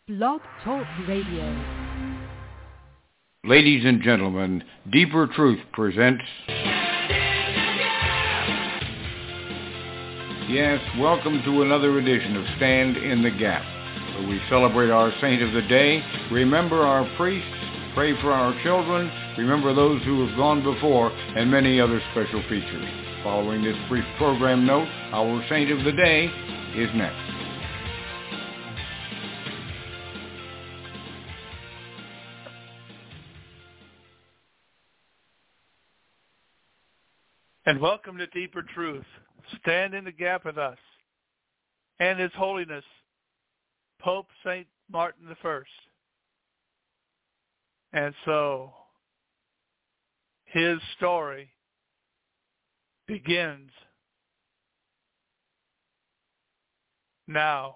Blog Talk Radio. Ladies and gentlemen, Deeper Truth presents... Yes, welcome to another edition of Stand in the Gap, where we celebrate our saint of the day, remember our priests, pray for our children, remember those who have gone before, and many other special features. Following this brief program note, our saint of the day is next. And welcome to Deeper Truth. Stand in the gap with us and His Holiness, Pope St. Martin I. And so, his story begins now.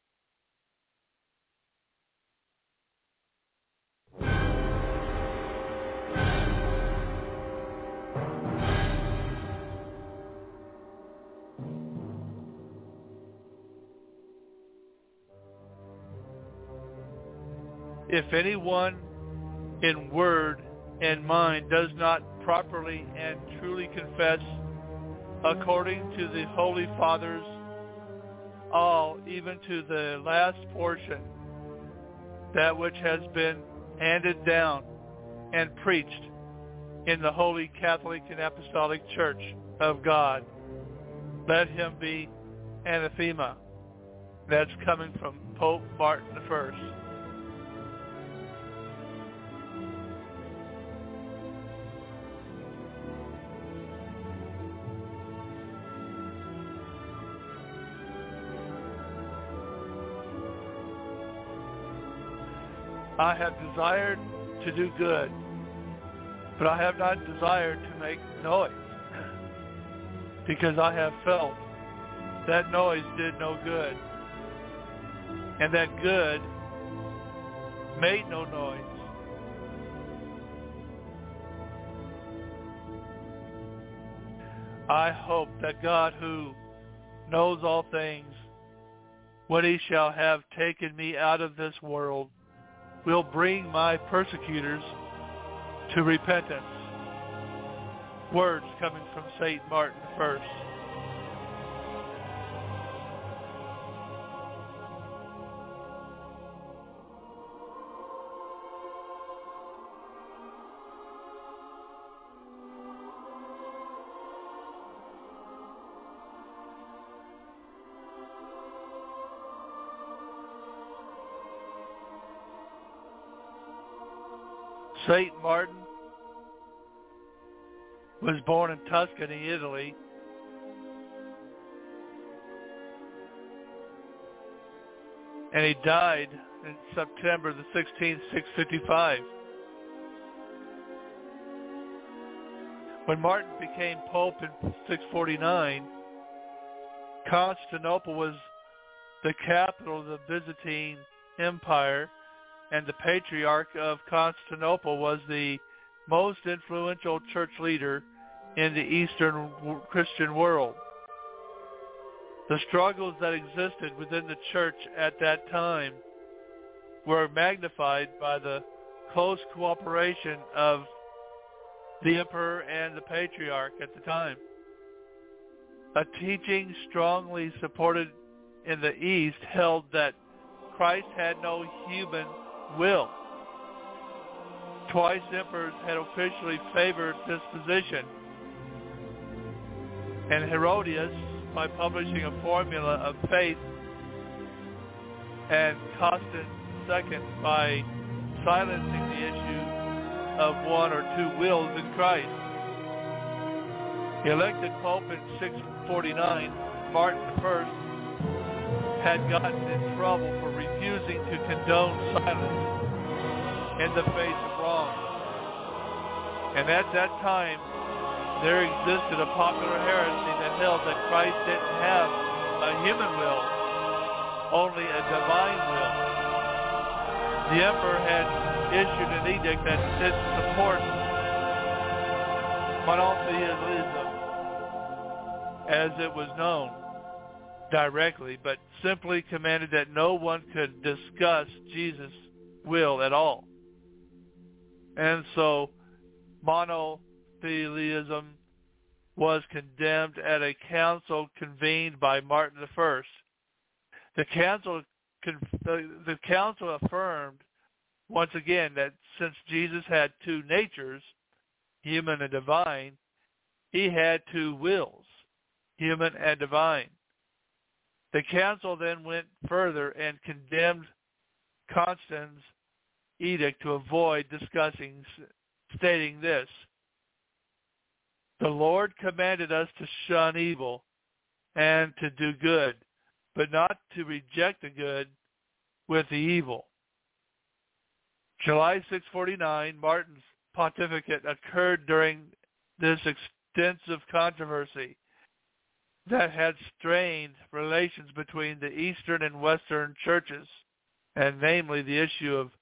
If anyone in word and mind does not properly and truly confess according to the Holy Fathers, all, even to the last portion, that which has been handed down and preached in the Holy Catholic and Apostolic Church of God, let him be anathema. That's coming from Pope Martin I. I have desired to do good, but I have not desired to make noise, because I have felt that noise did no good, and that good made no noise. I hope that God, who knows all things, when He shall have taken me out of this world, will bring my persecutors to repentance. Words coming from St. Martin I. St. Martin was born in Tuscany, Italy, and he died in September the 16th, 655. When Martin became Pope in 649, Constantinople was the capital of the Byzantine Empire, and the Patriarch of Constantinople was the most influential church leader in the Eastern Christian world. The struggles that existed within the church at that time were magnified by the close cooperation of the emperor and the patriarch at the time. A teaching strongly supported in the East held that Christ had no human will. Twice emperors had officially favored this position, and Herodias, by publishing a formula of faith, and Constans II by silencing the issue of one or two wills in Christ. Elected Pope in 649, Martin I had gotten in trouble for refusing to condone silence in the face of wrong. And at that time, there existed a popular heresy that held that Christ didn't have a human will, only a divine will. The emperor had issued an edict that didn't support monotheism, as it was known. directly, but simply commanded that no one could discuss Jesus' will at all. And so monotheism was condemned at a council convened by Martin I. The council affirmed once again that since Jesus had two natures, human and divine, he had two wills, human and divine. The council then went further and condemned Constantine's edict to avoid discussing, stating this: "The Lord commanded us to shun evil and to do good, but not to reject the good with the evil." July 649, Martin's pontificate occurred during this extensive controversy that had strained relations between the Eastern and Western churches, and namely the issue of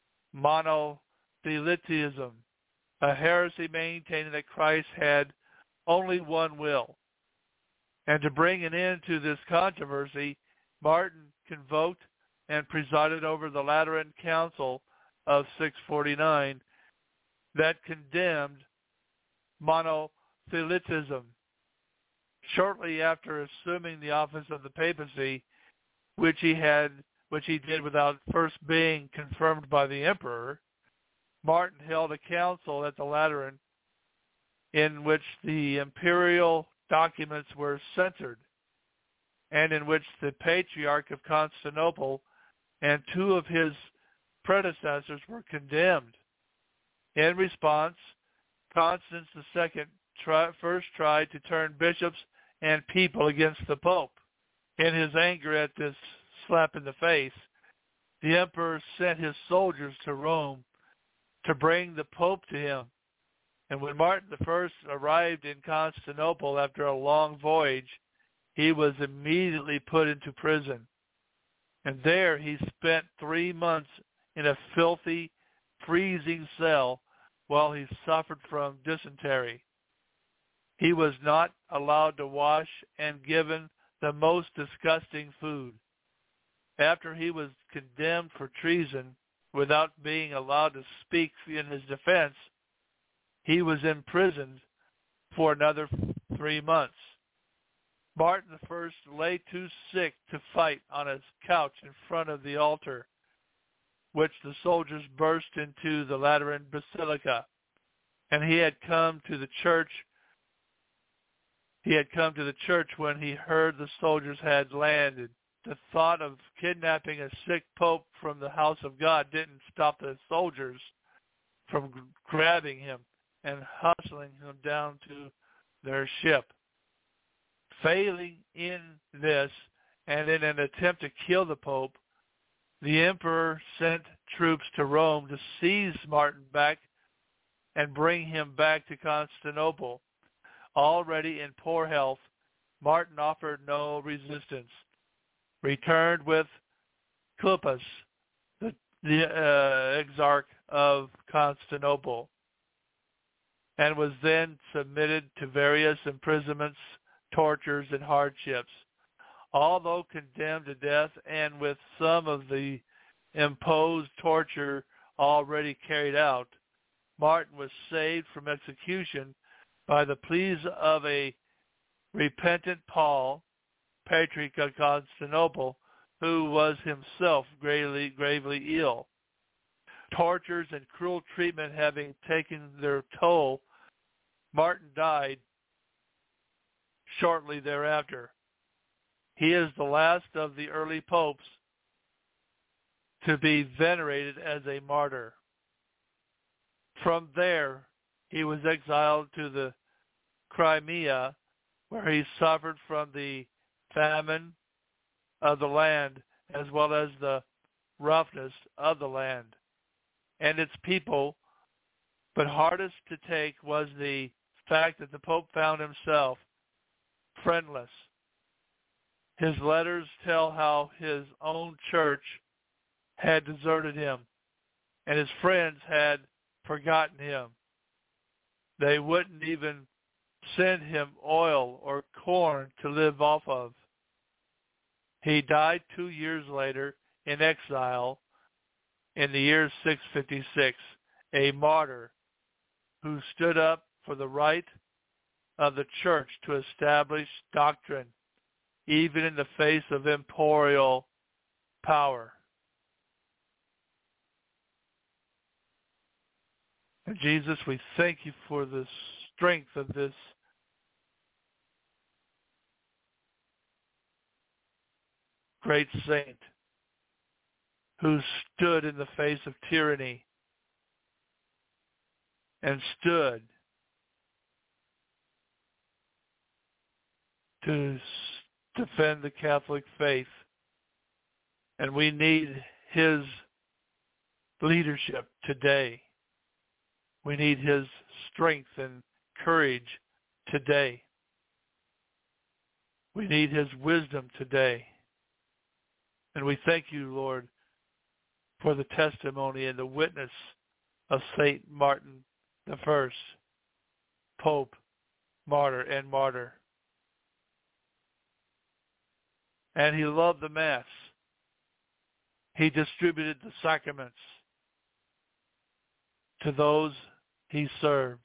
monothelitism, a heresy maintaining that Christ had only one will. And to bring an end to this controversy, Martin convoked and presided over the Lateran Council of 649 that condemned monothelitism. Shortly after assuming the office of the papacy, which he did without first being confirmed by the emperor, Martin held a council at the Lateran in which the imperial documents were censored, and in which the Patriarch of Constantinople and two of his predecessors were condemned. In response, Constans II first tried to turn bishops and people against the Pope. In his anger at this slap in the face, the emperor sent his soldiers to Rome to bring the Pope to him. And when Martin I arrived in Constantinople after a long voyage, he was immediately put into prison. And there he spent 3 months in a filthy, freezing cell while he suffered from dysentery. He was not allowed to wash and given the most disgusting food. After he was condemned for treason without being allowed to speak in his defense, he was imprisoned for another 3 months. Martin I lay too sick to fight on his couch in front of the altar, which the soldiers burst into the Lateran Basilica, and he had come to the church when he heard the soldiers had landed. The thought of kidnapping a sick pope from the house of God didn't stop the soldiers from grabbing him and hustling him down to their ship. Failing in this, and in an attempt to kill the Pope, the emperor sent troops to Rome to seize Martin back and bring him back to Constantinople. Already in poor health, Martin offered no resistance, returned with Cleopas, the exarch of Constantinople, and was then submitted to various imprisonments, tortures, and hardships. Although condemned to death and with some of the imposed torture already carried out, Martin was saved from execution by the pleas of a repentant Paul, Patriarch of Constantinople, who was himself gravely ill. Tortures and cruel treatment having taken their toll, Martin died shortly thereafter. He is the last of the early popes to be venerated as a martyr. From there, he was exiled to the Crimea, where he suffered from the famine of the land as well as the roughness of the land and its people. But hardest to take was the fact that the Pope found himself friendless. His letters tell how his own church had deserted him, and his friends had forgotten him. They wouldn't even send him oil or corn to live off of. He died 2 years later in exile in the year 656, a martyr who stood up for the right of the church to establish doctrine, even in the face of imperial power. And Jesus, we thank you for the strength of this great saint who stood in the face of tyranny and stood to defend the Catholic faith. And we need his leadership today. We need his strength and courage today. We need his wisdom today. And we thank you, Lord, for the testimony and the witness of Saint Martin I, Pope, martyr, and martyr. And he loved the Mass. He distributed the sacraments to those he served.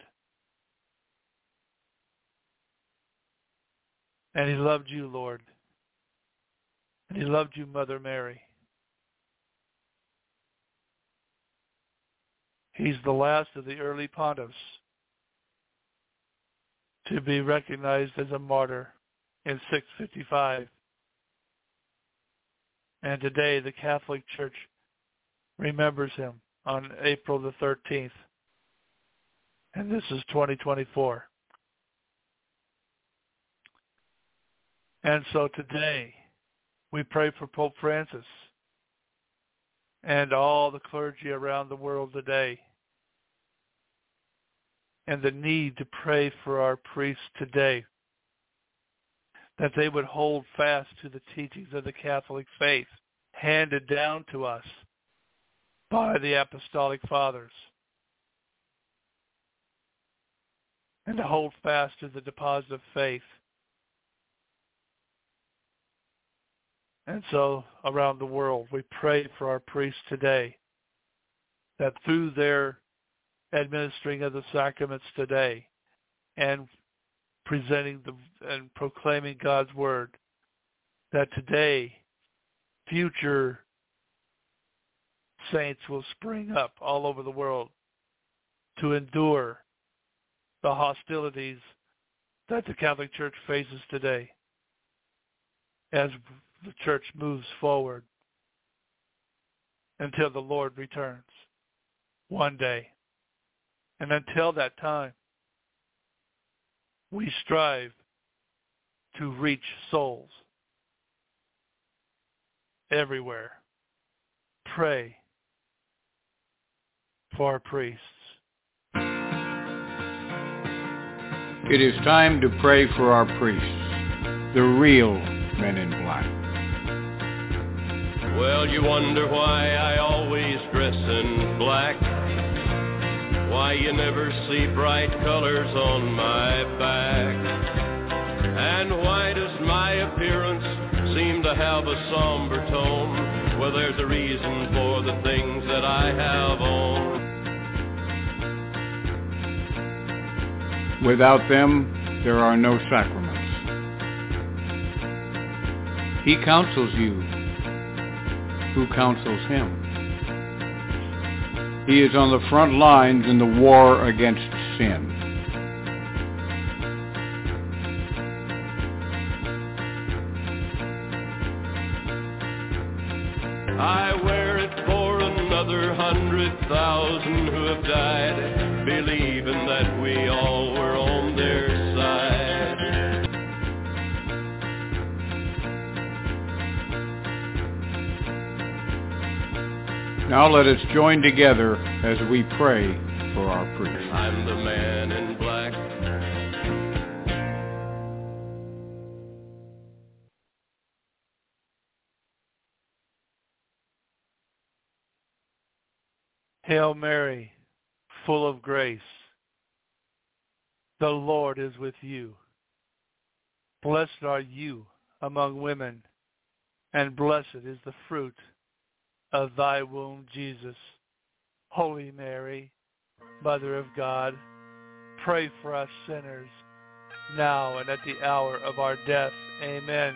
And he loved you, Lord. And he loved you, Mother Mary. He's the last of the early pontiffs to be recognized as a martyr in 655. And today the Catholic Church remembers him on April the 13th. And this is 2024. And so today we pray for Pope Francis and all the clergy around the world today, and the need to pray for our priests today, that they would hold fast to the teachings of the Catholic faith handed down to us by the Apostolic Fathers, and to hold fast to the deposit of faith. And so around the world, we pray for our priests today, that through their administering of the sacraments today and presenting and proclaiming God's word, that today future saints will spring up all over the world to endure the hostilities that the Catholic Church faces today as the church moves forward until the Lord returns one day. And until that time, we strive to reach souls everywhere. Pray for our priests. It is time to pray for our priests, the real men in black. Well, you wonder why I always dress in black, why you never see bright colors on my back, and why does my appearance seem to have a somber tone? Well, there's a reason for the things that I have on. Without them, there are no sacraments. He counsels you who counsels him. He is on the front lines in the war against sin. I wear it for another 100,000 who have died, believing that we all were on their side. Now let us join together as we pray for our priests. I'm the man in black. Hail Mary, full of grace, the Lord is with you. Blessed are you among women, and blessed is the fruit of thy womb, Jesus. Holy Mary, Mother of God, pray for us sinners, now and at the hour of our death. Amen.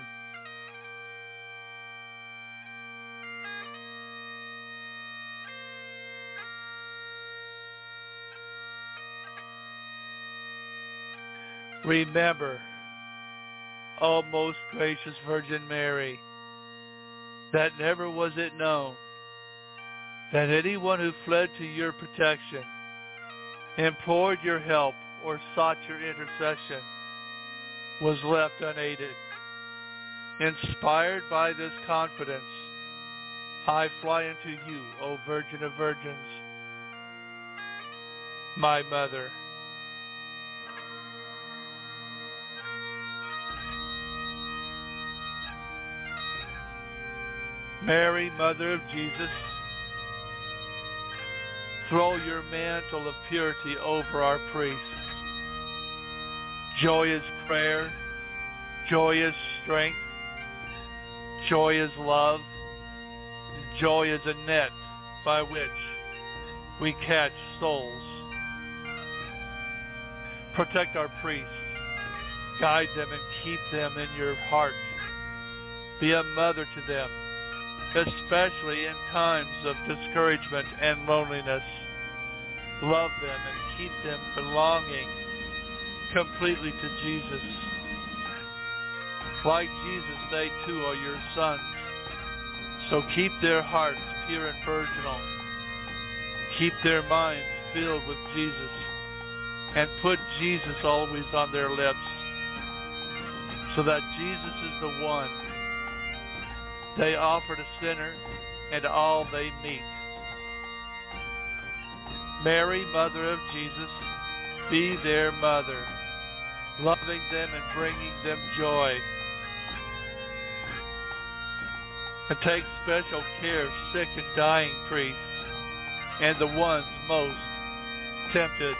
Remember, O most gracious Virgin Mary, that never was it known that anyone who fled to your protection, implored your help, or sought your intercession was left unaided. Inspired by this confidence, I fly unto you, O Virgin of Virgins, my Mother. Mary, Mother of Jesus, throw your mantle of purity over our priests. Joy is prayer, joy is strength, joy is love, joy is a net by which we catch souls. Protect our priests, guide them and keep them in your heart. Be a mother to them, especially in times of discouragement and loneliness. Love them and keep them belonging completely to Jesus. Like Jesus, they too are your sons. So keep their hearts pure and virginal. Keep their minds filled with Jesus. And put Jesus always on their lips, so that Jesus is the one they offer to sinner and all they meet. Mary, Mother of Jesus, be their mother, loving them and bringing them joy. And take special care of sick and dying priests and the ones most tempted.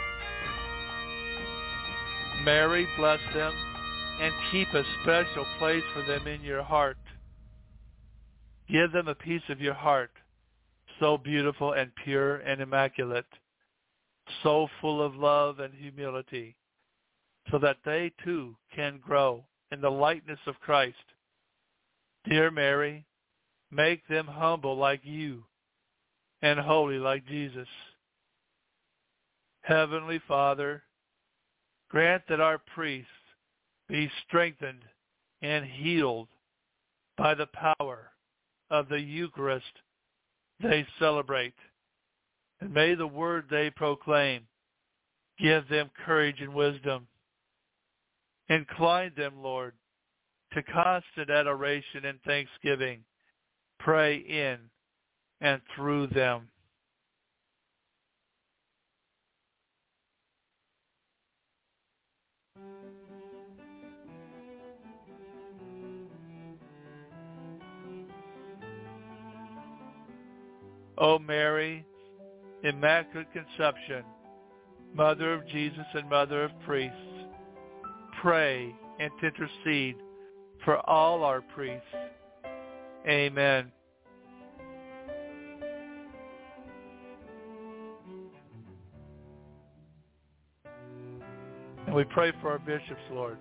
Mary, bless them and keep a special place for them in your heart. Give them a piece of your heart, so beautiful and pure and immaculate, so full of love and humility, so that they too can grow in the likeness of Christ. Dear Mary, make them humble like you and holy like Jesus. Heavenly Father, grant that our priests be strengthened and healed by the power of the Eucharist they celebrate. And may the word they proclaim give them courage and wisdom. Incline them, Lord, to constant adoration and thanksgiving. Pray in and through them. O Mary, Immaculate Conception, Mother of Jesus and Mother of priests, pray and intercede for all our priests. Amen. And we pray for our bishops, Lord.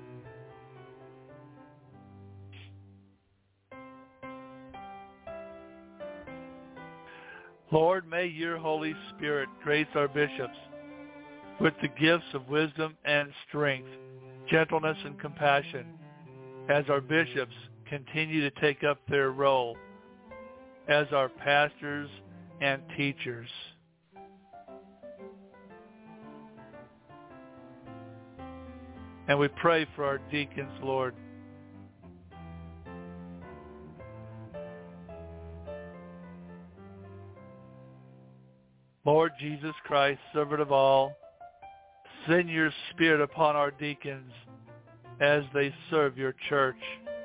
Lord, may your Holy Spirit grace our bishops with the gifts of wisdom and strength, gentleness and compassion, as our bishops continue to take up their role as our pastors and teachers. And we pray for our deacons, Lord. Lord Jesus Christ, servant of all, send your Spirit upon our deacons as they serve your church.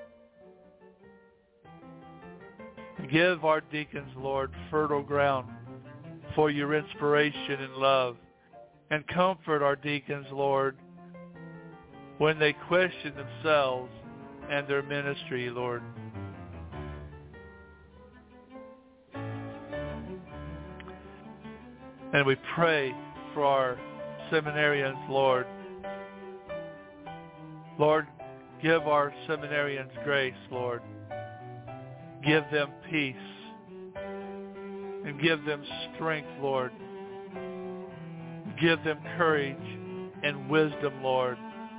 Give our deacons, Lord, fertile ground for your inspiration and love. And comfort our deacons, Lord, when they question themselves and their ministry, Lord. And we pray for our seminarians, Lord. Lord, give our seminarians grace, Lord. Give them peace. And give them strength, Lord. Give them courage and wisdom, Lord.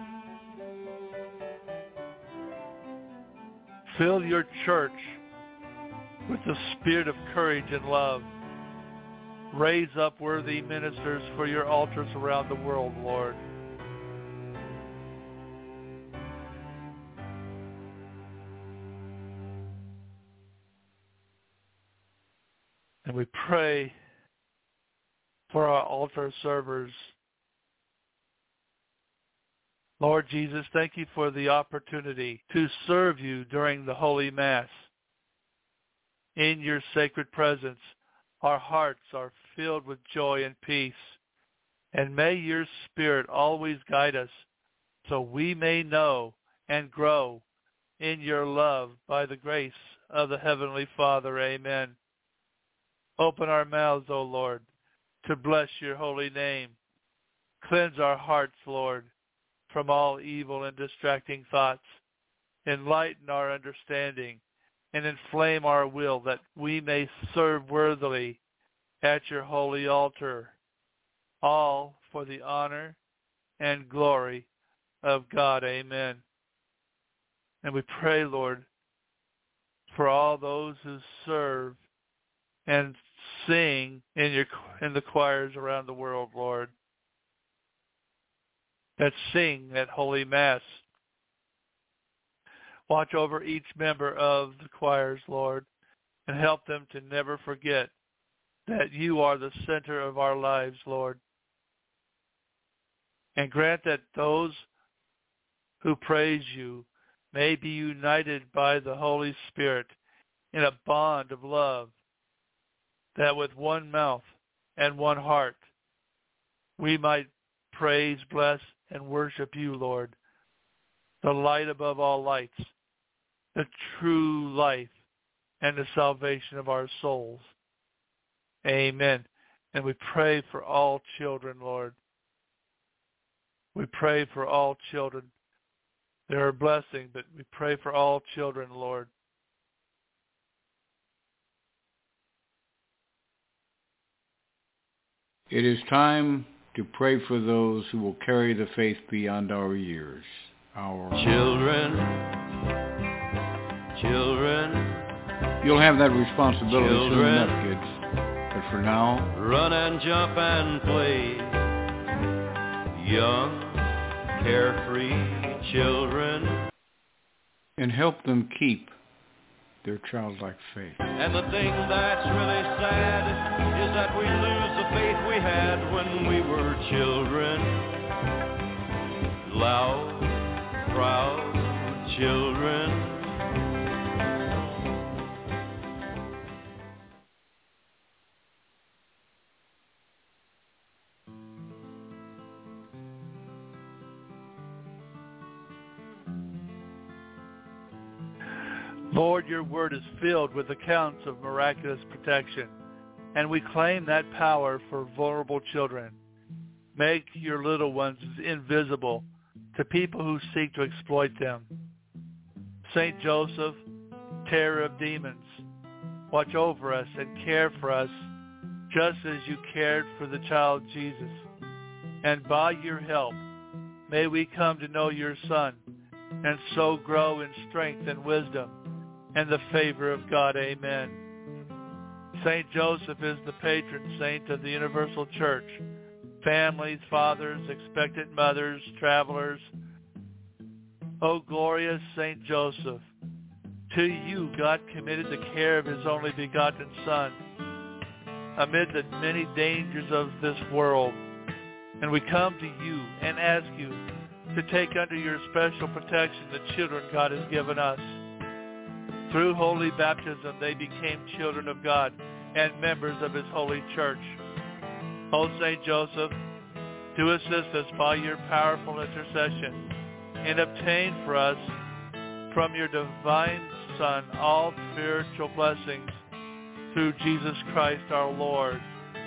Fill your church with the spirit of courage and love. Raise up worthy ministers for your altars around the world, Lord. And we pray for our altar servers. Lord Jesus, thank you for the opportunity to serve you during the Holy Mass. In your sacred presence, our hearts are filled with joy and peace. And may your Spirit always guide us so we may know and grow in your love by the grace of the Heavenly Father. Amen. Open our mouths, O Lord, to bless your holy name. Cleanse our hearts, Lord, from all evil and distracting thoughts. Enlighten our understanding and inflame our will that we may serve worthily at your holy altar, all for the honor and glory of God. Amen. And we pray, Lord, for all those who serve and sing in the choirs around the world, Lord, that sing at Holy Mass. Watch over each member of the choirs, Lord, and help them to never forget that you are the center of our lives, Lord. And grant that those who praise you may be united by the Holy Spirit in a bond of love, that with one mouth and one heart we might praise, bless, and worship you, Lord, the light above all lights, the true life, and the salvation of our souls. Amen. And we pray for all children, Lord. We pray for all children. They're a blessing, but we pray for all children, Lord. It is time to pray for those who will carry the faith beyond our years. Our children. You'll have that responsibility soon enough, kids. But for now, run and jump and play. Young, carefree children. And help them keep their childlike faith. And the thing that's really sad is that we lose the faith we had when we were children. Loud, proud children. Lord, your word is filled with accounts of miraculous protection, and we claim that power for vulnerable children. Make your little ones invisible to people who seek to exploit them. Saint Joseph, terror of demons, watch over us and care for us just as you cared for the child Jesus. And by your help, may we come to know your Son and so grow in strength and wisdom and the favor of God. Amen. Saint Joseph is the patron saint of the Universal Church. Families, fathers, expectant mothers, travelers. O glorious Saint Joseph, to you God committed the care of his only begotten Son amid the many dangers of this world. And we come to you and ask you to take under your special protection the children God has given us. Through holy baptism, they became children of God and members of his holy church. O Saint Joseph, do assist us by your powerful intercession and obtain for us from your divine Son all spiritual blessings through Jesus Christ our Lord.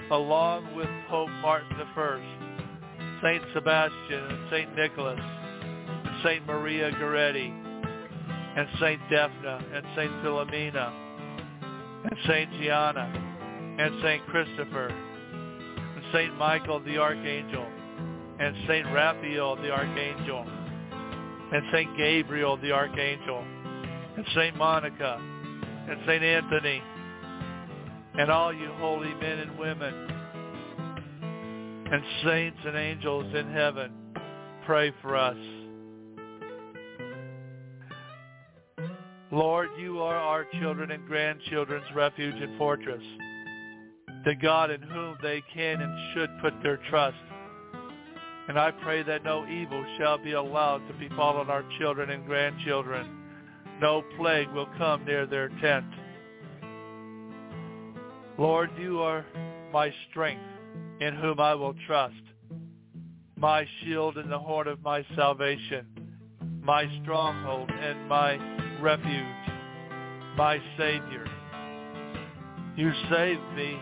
along with Pope Martin I, Saint Sebastian and Saint Nicholas, and Saint Maria Goretti, and Saint Daphne and Saint Philomena, and Saint Gianna, and Saint Christopher, and Saint Michael the Archangel, and Saint Raphael the Archangel, and Saint Gabriel the Archangel, and Saint Monica, and Saint Anthony, and all you holy men and women, and saints and angels in heaven, pray for us. Lord, you are our children and grandchildren's refuge and fortress, the God in whom they can and should put their trust. And I pray that no evil shall be allowed to befall on our children and grandchildren. No plague will come near their tent. Lord, you are my strength, in whom I will trust, my shield and the horn of my salvation, my stronghold and my refuge, my Savior. You save me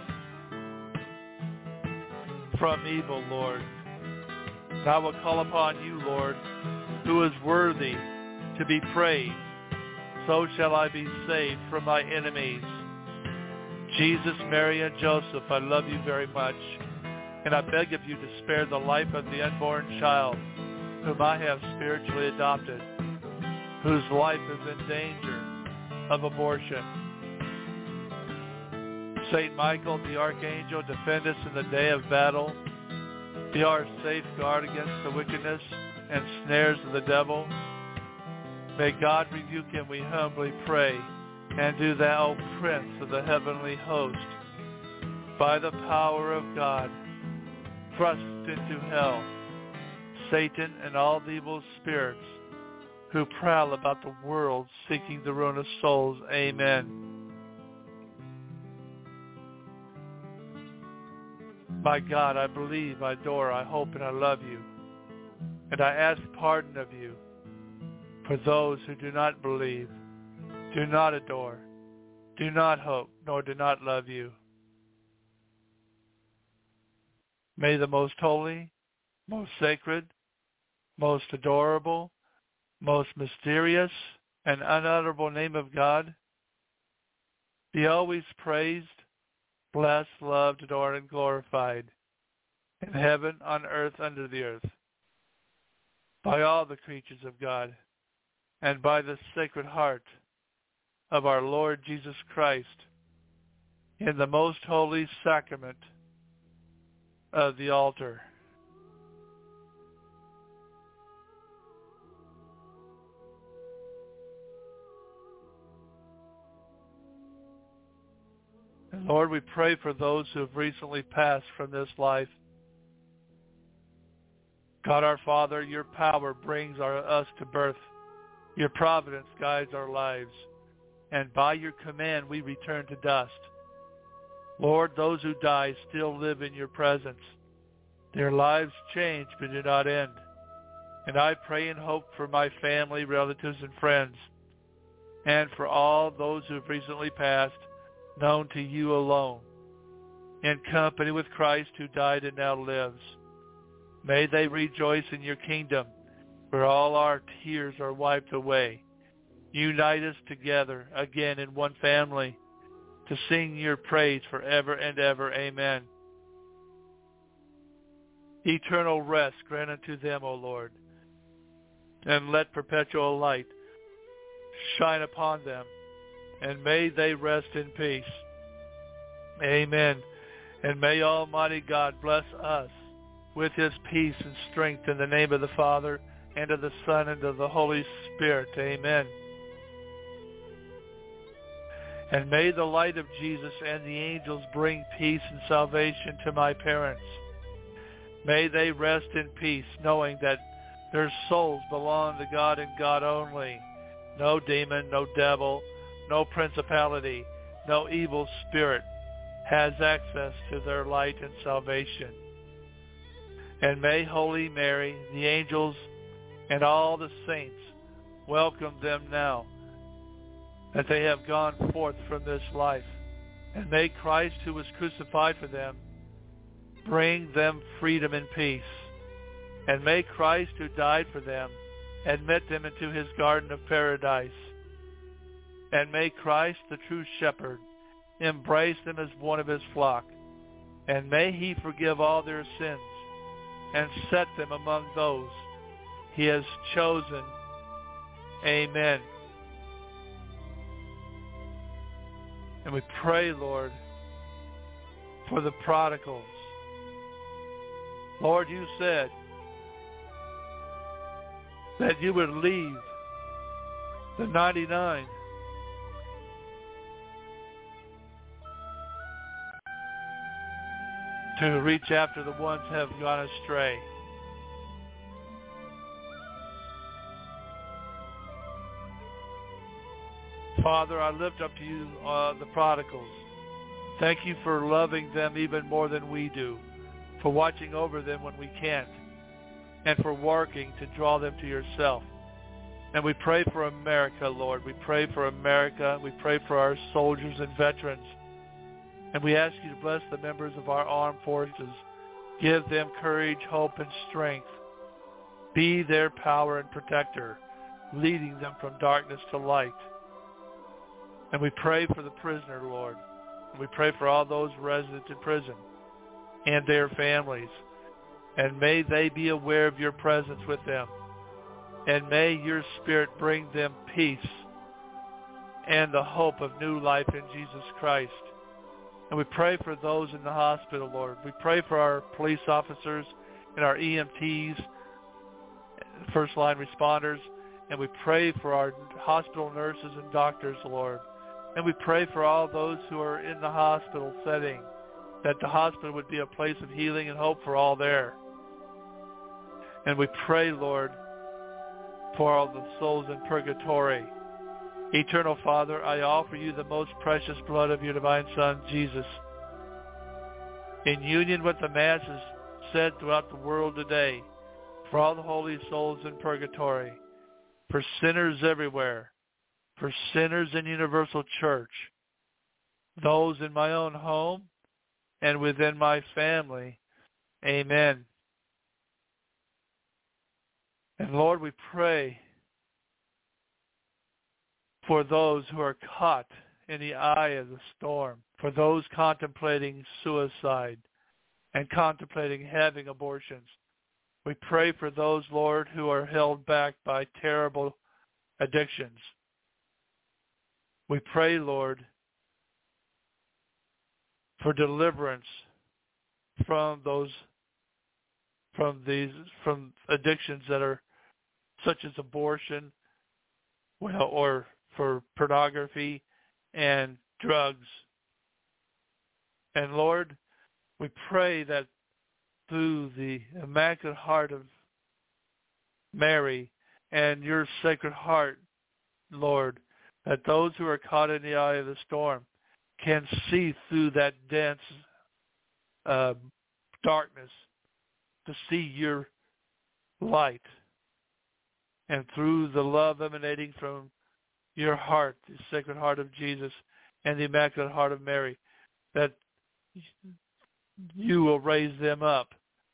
from evil, Lord. And I will call upon you, Lord, who is worthy to be praised. So shall I be saved from my enemies. Jesus, Mary, and Joseph, I love you very much. And I beg of you to spare the life of the unborn child, whom I have spiritually adopted, whose life is in danger of abortion. Saint Michael, the Archangel, defend us in the day of battle. Be our safeguard against the wickedness and snares of the devil. May God rebuke him, we humbly pray. And do thou, Prince of the heavenly host, by the power of God, thrust into hell Satan and all the evil spirits who prowl about the world seeking the ruin of souls. Amen. My God, I believe, I adore, I hope, and I love you. And I ask pardon of you for those who do not believe, do not adore, do not hope, nor do not love you. May the most holy, most sacred, most adorable, most mysterious, and unutterable name of God be always praised, blessed, loved, adored, and glorified in heaven, on earth, under the earth, by all the creatures of God, and by the Sacred Heart of our Lord Jesus Christ, in the most holy sacrament of the altar. And Lord, we pray for those who have recently passed from this life. God our Father, your power brings us to birth. Your providence guides our lives. And by your command we return to dust. Lord, those who die still live in your presence. Their lives change but do not end. And I pray and hope for my family, relatives, and friends, and for all those who have recently passed, known to you alone, in company with Christ who died and now lives. May they rejoice in your kingdom, where all our tears are wiped away. Unite us together again in one family to sing your praise forever and ever. Amen. Eternal rest grant unto them, O Lord, and let perpetual light shine upon them, and may they rest in peace. Amen. And may Almighty God bless us with his peace and strength, in the name of the Father, and of the Son, and of the Holy Spirit. Amen. And may the light of Jesus and the angels bring peace and salvation to my parents. May they rest in peace, knowing that their souls belong to God and God only. No demon, no devil, no principality, no evil spirit has access to their light and salvation. And may Holy Mary, the angels, and all the saints welcome them now that they have gone forth from this life. And may Christ, who was crucified for them, bring them freedom and peace. And may Christ, who died for them, admit them into his garden of paradise. And may Christ, the true shepherd, embrace them as one of his flock. And may he forgive all their sins and set them among those he has chosen. Amen. And we pray, Lord, for the prodigals. Lord, you said that you would leave the 99 to reach after the ones who have gone astray. Father, I lift up to you the prodigals. Thank you for loving them even more than we do, for watching over them when we can't, and for working to draw them to yourself. And we pray for America, Lord. We pray for America. We pray for our soldiers and veterans. And we ask you to bless the members of our armed forces. Give them courage, hope, and strength. Be their power and protector, leading them from darkness to light. And we pray for the prisoner, Lord. And we pray for all those residents in prison and their families. And may they be aware of your presence with them. And may your Spirit bring them peace and the hope of new life in Jesus Christ. And we pray for those in the hospital, Lord. We pray for our police officers and our EMTs, first line responders. And we pray for our hospital nurses and doctors, Lord. And we pray for all those who are in the hospital setting, that the hospital would be a place of healing and hope for all there. And we pray, Lord, for all the souls in purgatory. Eternal Father, I offer you the most precious blood of your divine Son, Jesus. In union with the masses said throughout the world today, for all the holy souls in purgatory, for sinners everywhere, for sinners in Universal Church, those in my own home and within my family. Amen. And Lord, we pray for those who are caught in the eye of the storm, for those contemplating suicide and contemplating having abortions. We pray for those, Lord, who are held back by terrible addictions. We pray, Lord, for deliverance from addictions that are such as abortion, or for pornography and drugs. And Lord, we pray that through the Immaculate Heart of Mary and your Sacred Heart, Lord, that those who are caught in the eye of the storm can see through that dense darkness to see your light. And through the love emanating from your heart, the Sacred Heart of Jesus and the Immaculate Heart of Mary, that you will raise them up.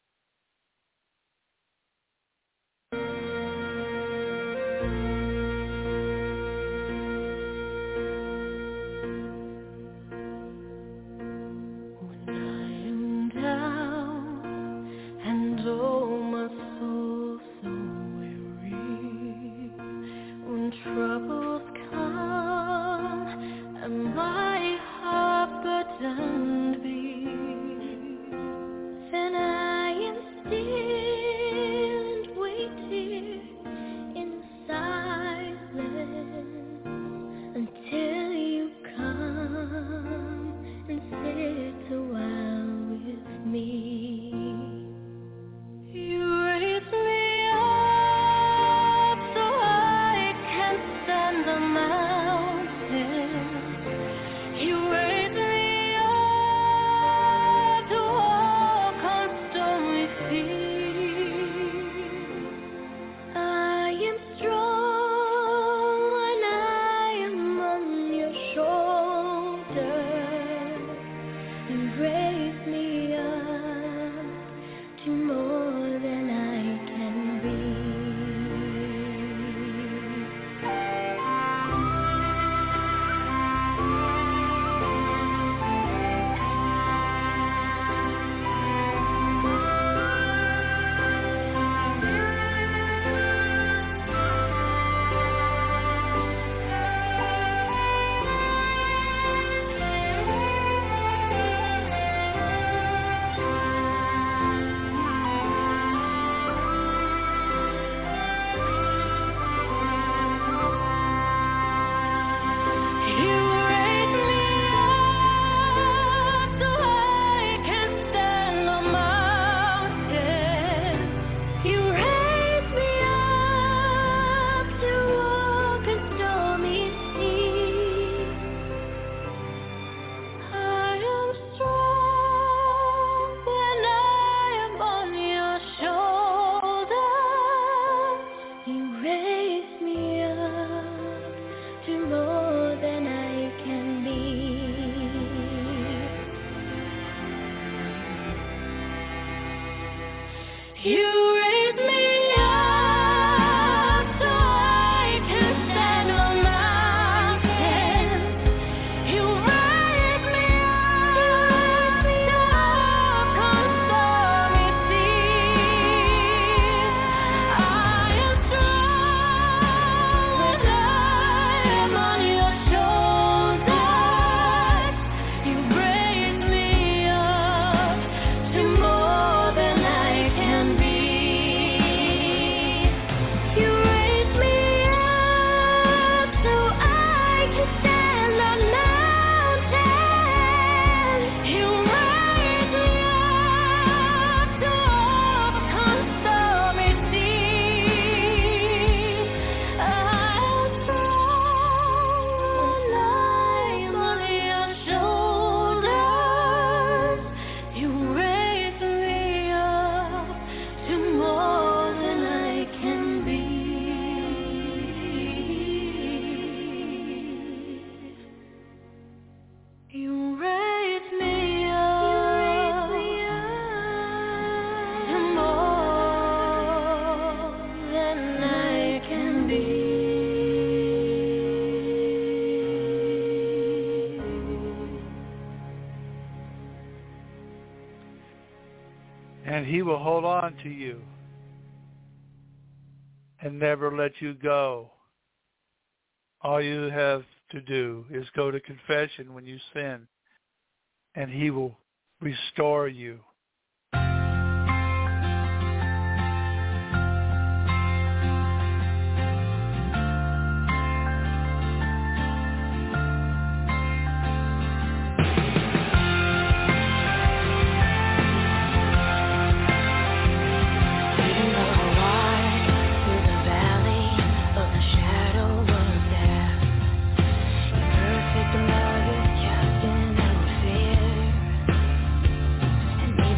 Troubles come and my heart burdened be, then And he will hold on to you and never let you go. All you have to do is go to confession when you sin, and he will restore you. And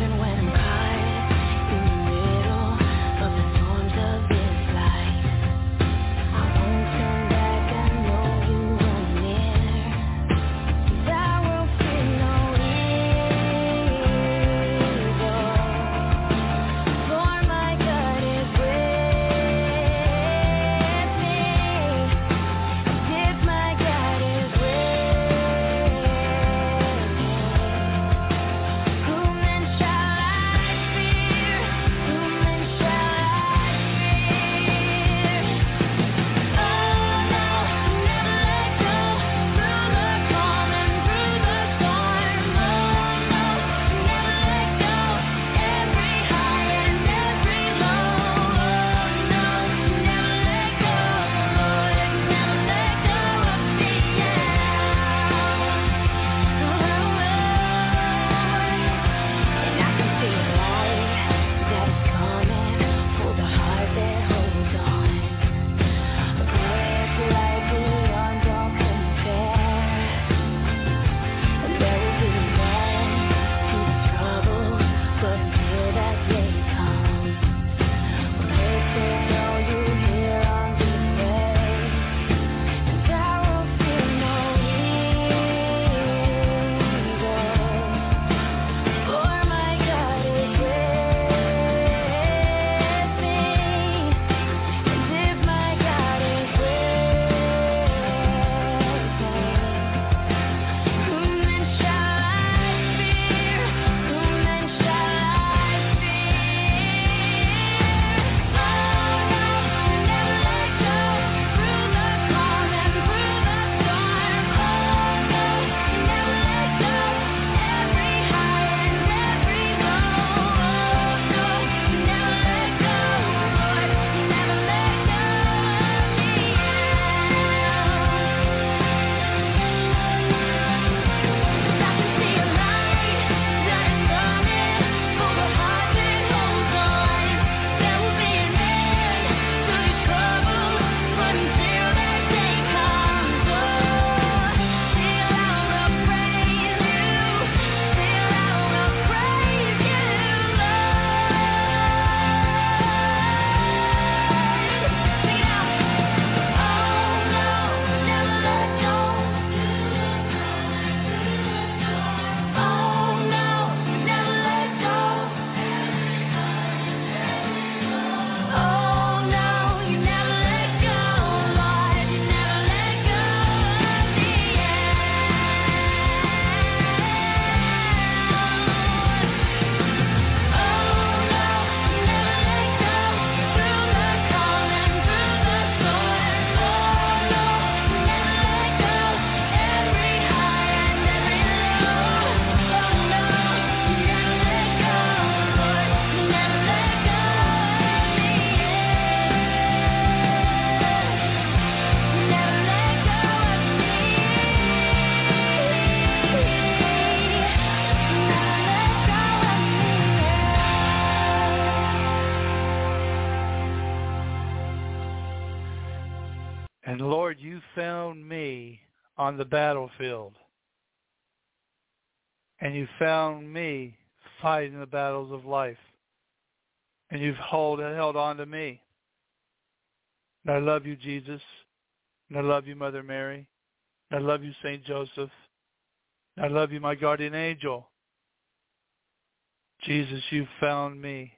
Lord, you found me on the battlefield. And you found me fighting the battles of life. And you've held on to me. And I love you, Jesus. And I love you, Mother Mary. And I love you, St. Joseph. And I love you, my guardian angel. Jesus, you found me.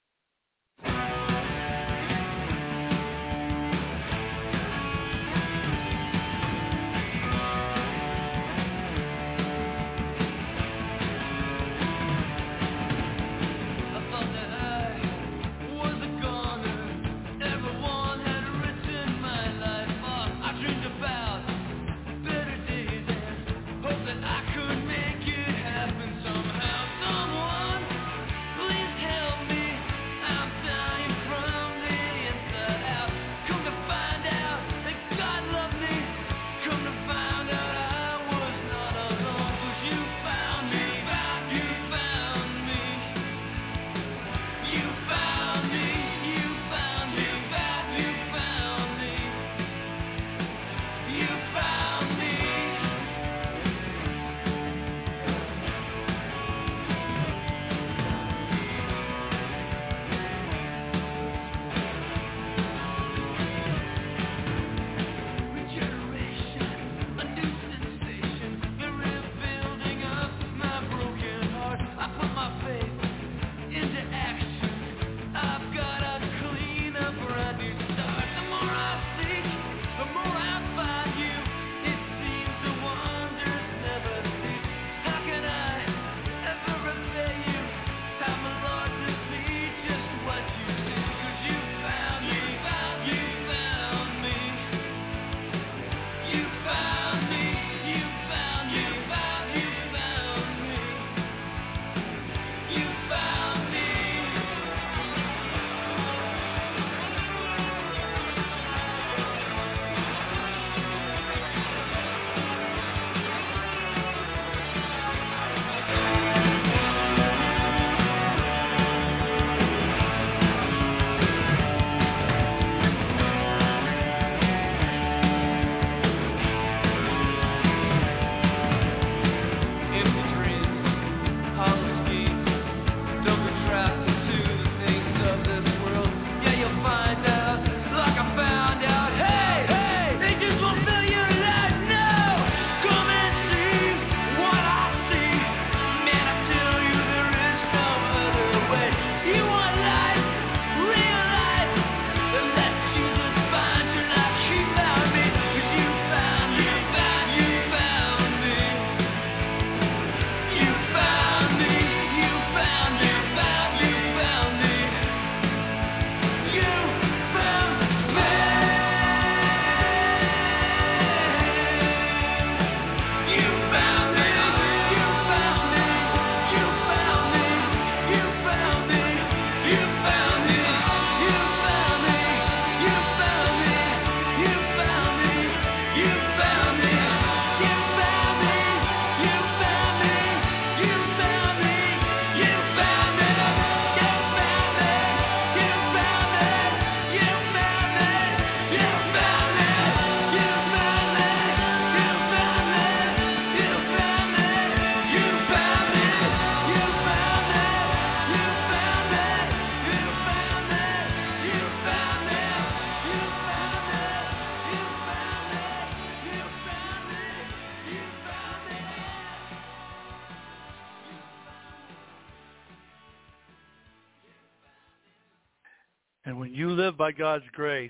And when you live by God's grace,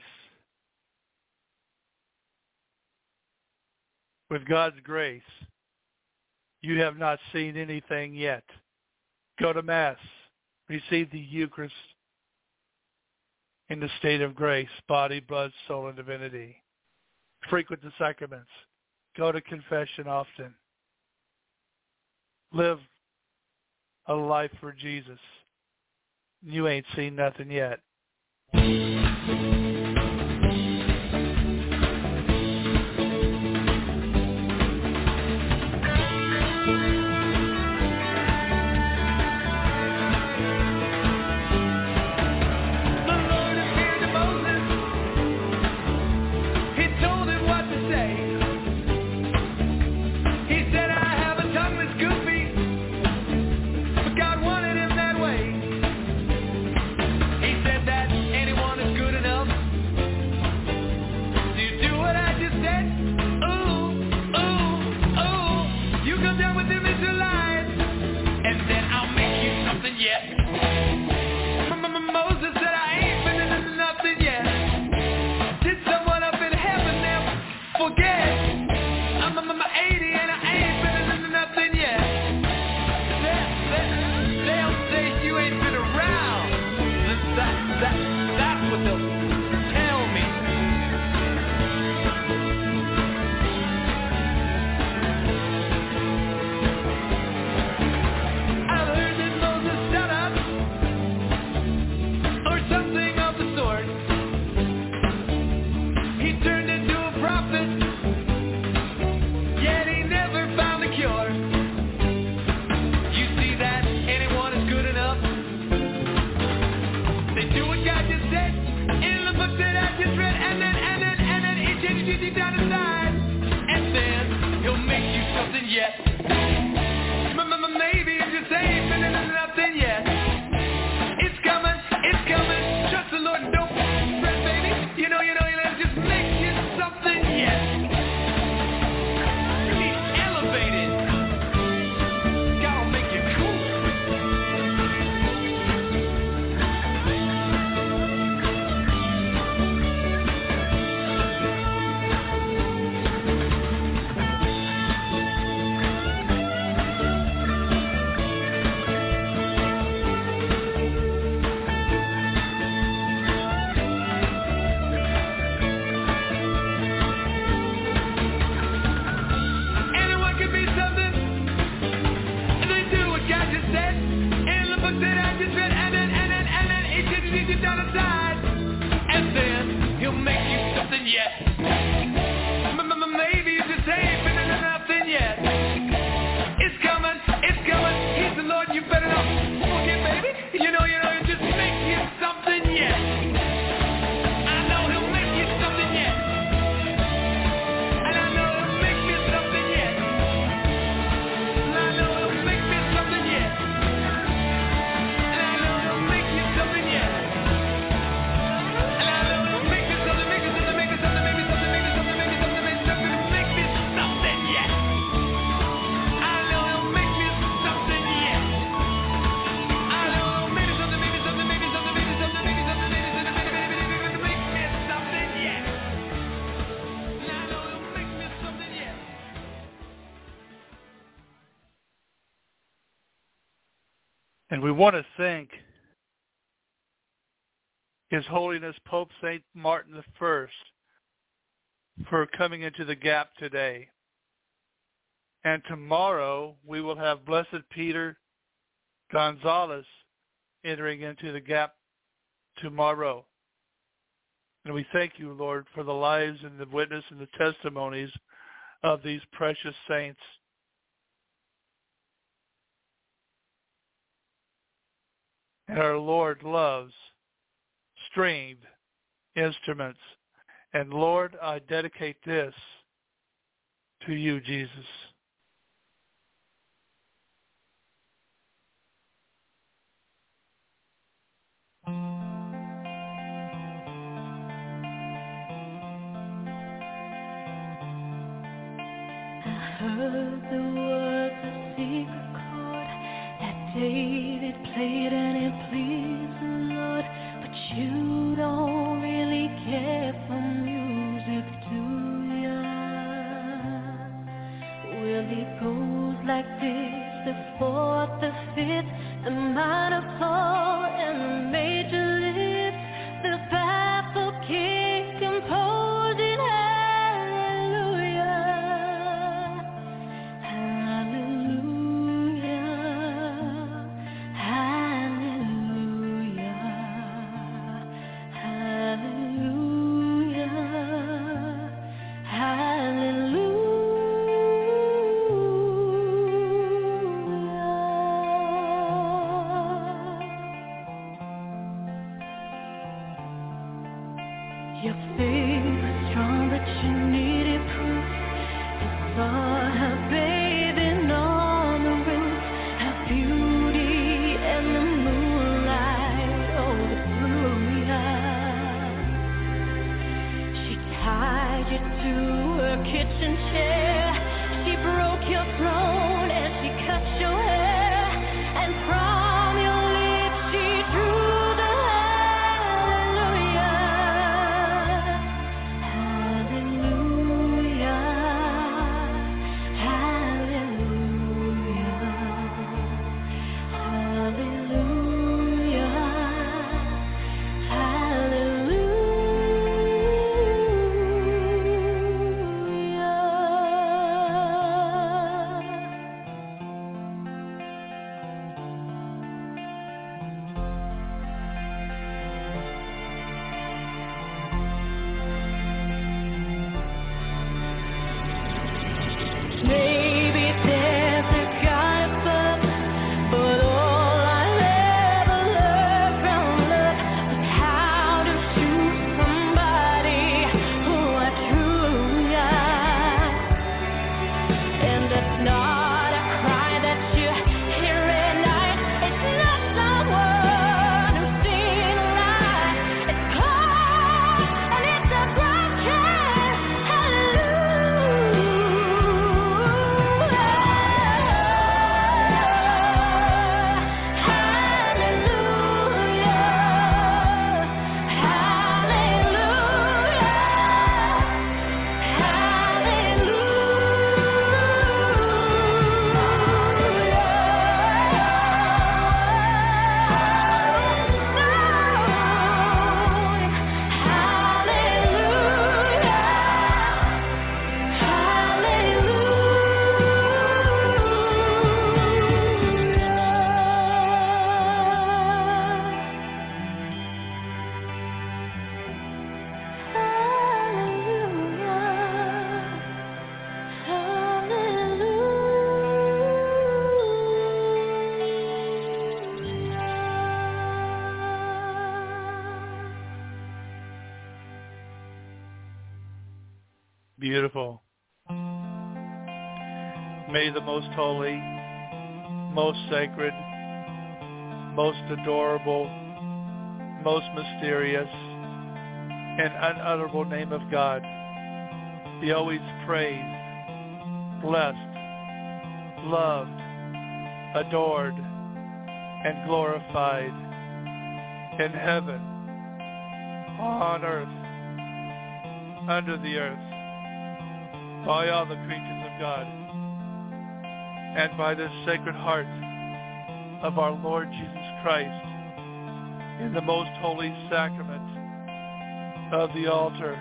with God's grace, you have not seen anything yet. Go to Mass. Receive the Eucharist in the state of grace, body, blood, soul, and divinity. Frequent the sacraments. Go to confession often. Live a life for Jesus. You ain't seen nothing yet. He told him what And we want to thank His Holiness Pope St. Martin I for coming into the gap today. And tomorrow we will have Blessed Peter Gonzalez entering into the gap tomorrow. And we thank you, Lord, for the lives and the witness and the testimonies of these precious saints. And our Lord loves stringed instruments. And Lord, I dedicate this to you, Jesus. Heard the words of secret chord that David played and it pleased the Lord, but you don't really care for music, do ya? Well, it goes like this: the fourth, the fifth, the minor fall, and the major lift, the baffled king composing hallelujah. Your faith was strong, but you needed proof. You saw her bathing on the roof, her beauty and the moonlight overthrew ya. She tied you to her kitchen chair, she broke your throne and she cut your hair, and from your lips she drew the hallelujah. Maybe there's a God above, but all I ever learned from love was how to choose somebody who I truly am. And it's not a cry that you hear at night. It's not someone who's seen a lie. It's cold and it's a broken hallelujah. Beautiful. May the most holy, most sacred, most adorable, most mysterious, and unutterable name of God be always praised, blessed, loved, adored, and glorified in heaven, on earth, under the earth, by all the creatures of God, and by this sacred heart of our Lord Jesus Christ in the most holy sacrament of the altar.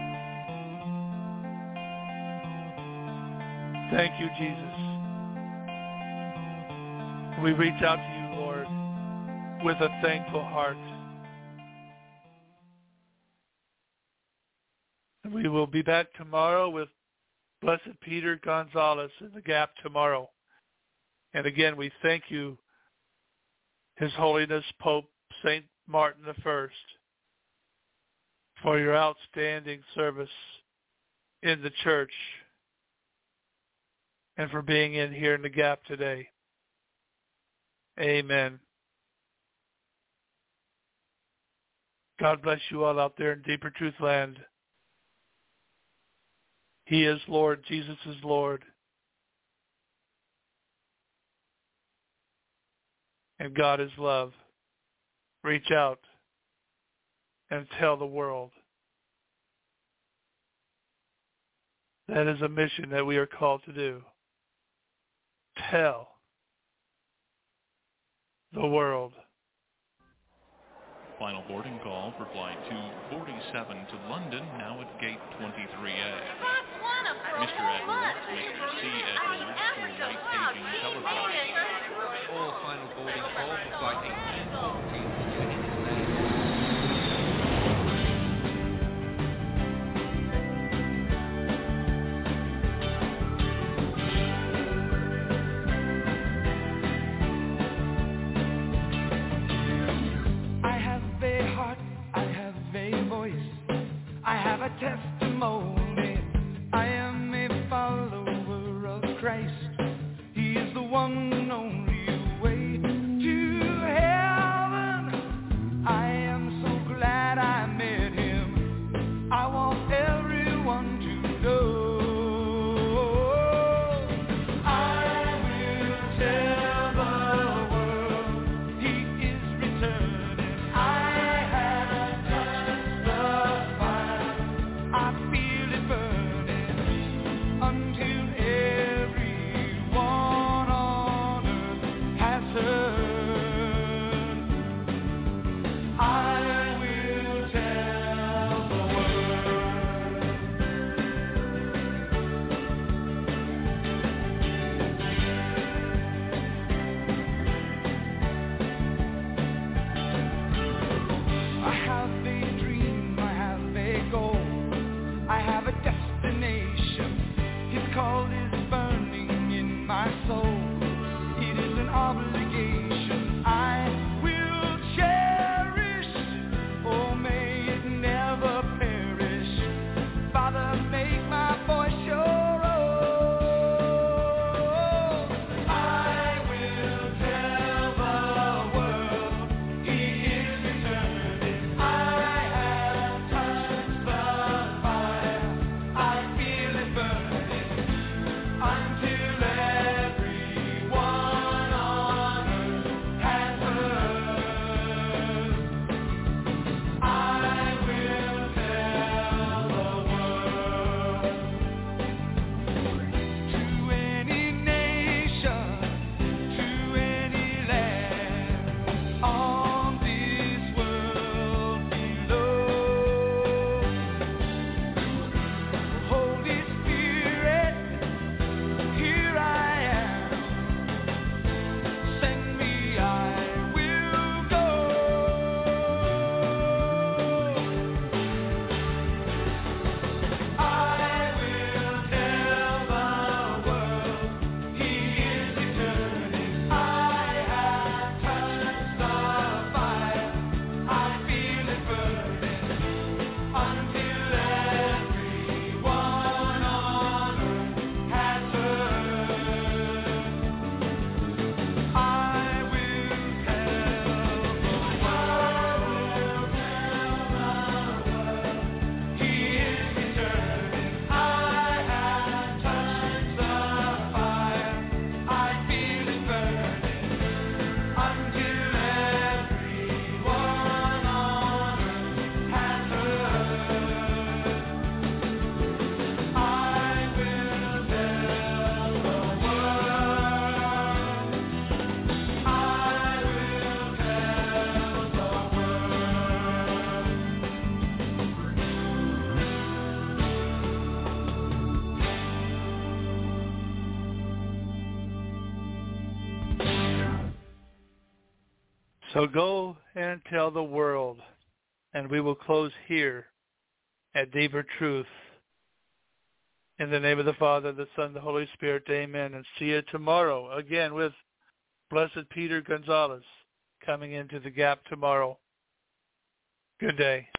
Thank you, Jesus. We reach out to you, Lord, with a thankful heart. And we will be back tomorrow with Blessed Peter Gonzalez in the Gap tomorrow. And again, we thank you, His Holiness Pope St. Martin I, for your outstanding service in the church and for being in here in the Gap today. Amen. God bless you all out there in Deeper Truth Land. He is Lord. Jesus is Lord. And God is love. Reach out and tell the world. That is a mission that we are called to do. Tell the world. Final boarding call for flight 247 to London, now at gate 23A. Mr. Edwards, Mr. C. Edwards, for right paging telephone. All final boarding call for flight 1814. I have a testimony. I am a follower of Christ. He is the one and only way to heaven. I am so glad I met him. I want everyone to know. I will tell the world he is returning. I have touched the fire. I feel it burning until everyone on earth has heard. I will tell the world. I have a dream, I have a goal, I have a destination. His call is burning in my soul. It is an obligation I will cherish. Oh, may it never perish. Father, make my voice your own. I will tell the world he is returning. I have touched the fire. I feel it burning until everyone on earth So go and tell the world, and we will close here at Deeper Truth. In the name of the Father, the Son, the Holy Spirit, amen. And see you tomorrow again with Blessed Peter Gonzalez coming into the Gap tomorrow. Good day.